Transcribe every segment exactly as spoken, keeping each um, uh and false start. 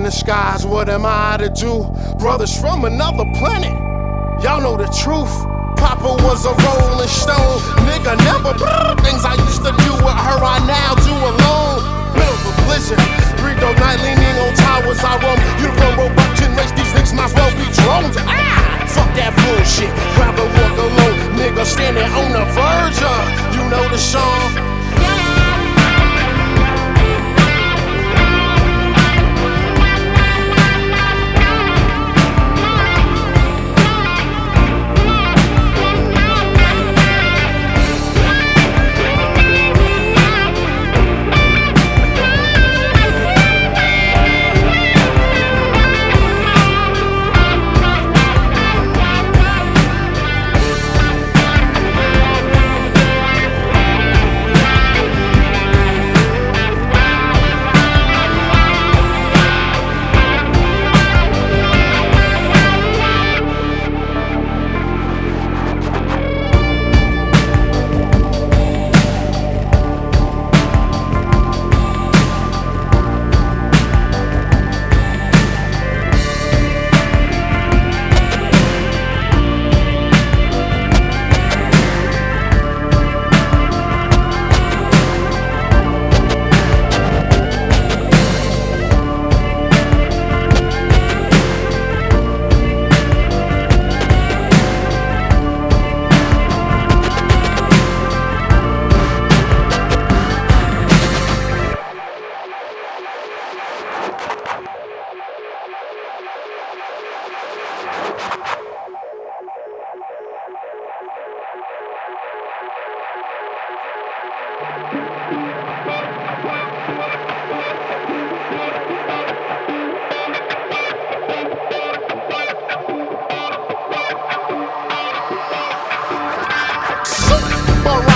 in the skies, what am I to do? Brothers from another planet, y'all know the truth. Papa was a rolling stone, nigga never things I used to do with her, I now do alone. Middle of a blizzard, three dog night leaning on towers, I roam. You run robot race, these niggas might as well be drones. Ah, fuck that bullshit, rather walk alone. Nigga standing on the verge of, you know the song.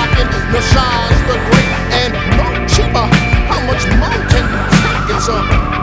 The shines, the great and no cheaper. How much more can you take? It's a